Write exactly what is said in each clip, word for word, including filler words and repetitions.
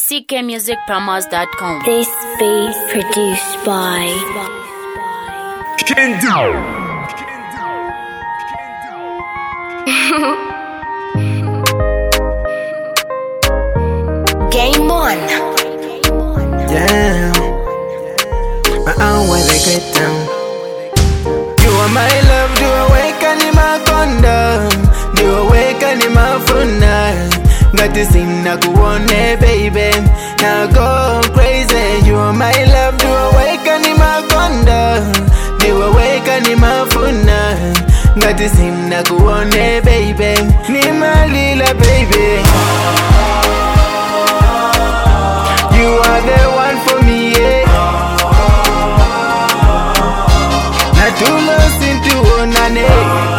c k music promos dot com. This beat produced by Kendo. Game One. Yeah, my own way they get down. You are my love, do awaken in my condom, do awaken in my phone night. Got this thing na kuone baby, now go crazy. You are my love, do awaken in my condom, do awaken in my phone night. Got this thing na kuone baby, ni my lila baby. You are the one for me, yeah. Not too lost into onane.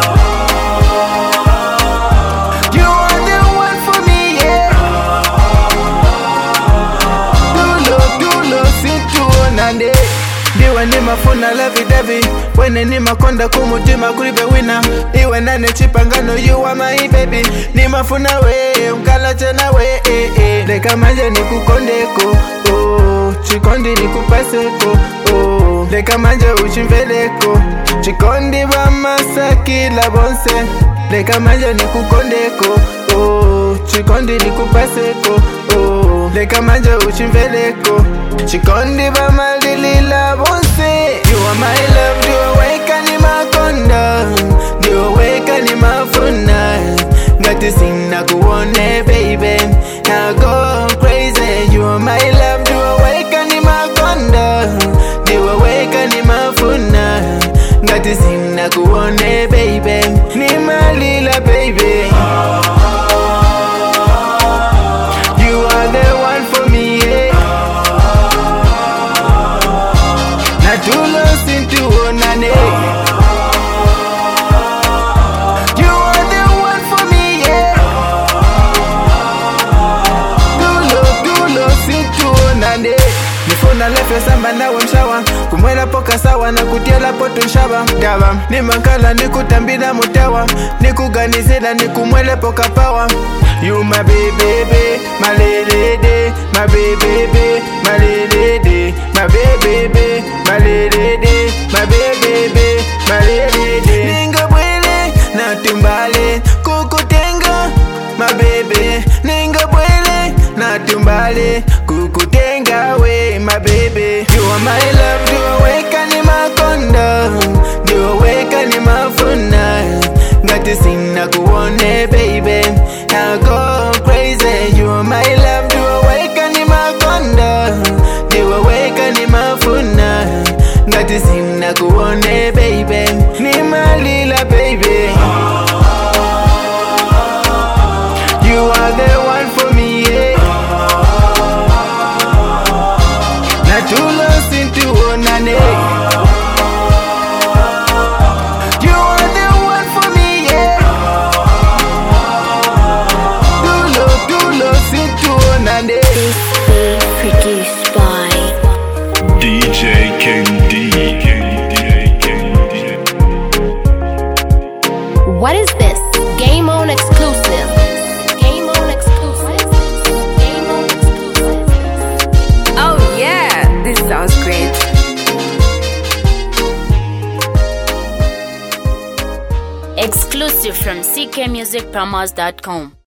You are the one for me, yeah. Too low, too lost into onane. Diwa ni mafuna lavi davi, wene ni makonda kumutima kuribe wina. Iwe nane chipangano, you are my baby. Ni mafuna we, unkala chena we, eh, eh. Leka manje ni kukondeko, oh. Chikondi ni kupaseko, oh. Leka manje uchimveleko, chikondi bamasa kila bonse. Leka manje ni kukondeko, oh. Chikondi ni kupaseko, oh. Leka manje uchimveleko, chikondi bamalilila bonse. You are my love, do awaken in my condom, do awaken in my phone night. Got this thing na kuone baby, now go crazy. You are my love, do awaken in my condom, do awaken in my phone night. Got this thing na kuone baby, ni my lila baby. You are the one for me, yeah. Not too lost into onane. You are the one for me, yeah. Too low, too lost into onane. Nifuna lefe samba nawe mshawa, kumwela poka sawa na kutiela poto nshaba. Daba, ni makala ni kutambida mutewa, ni kuganizela ni kumwele poka power. You my baby, my lady, my baby, my lady, my baby, my lady, my baby, my lady. Ninga bwele na tumbale kukutenga, my baby. Ninga bwele na tumbale kukutenga we, my baby. You are my love, do awaken in my condom, do awaken in my phone night. Got this thing na kuone baby, now go crazy. You are my love, do awaken in my condom, do awaken in my phone night. Got this thing na kuone baby, ni my lila baby. You are the one for me, yeah. Not too lost into onane. This beat produced by D J Kendi. What is this? Game On exclusive. Game On exclusive. Game On exclusive. Oh yeah, this sounds great. Exclusive from c k music promos dot com.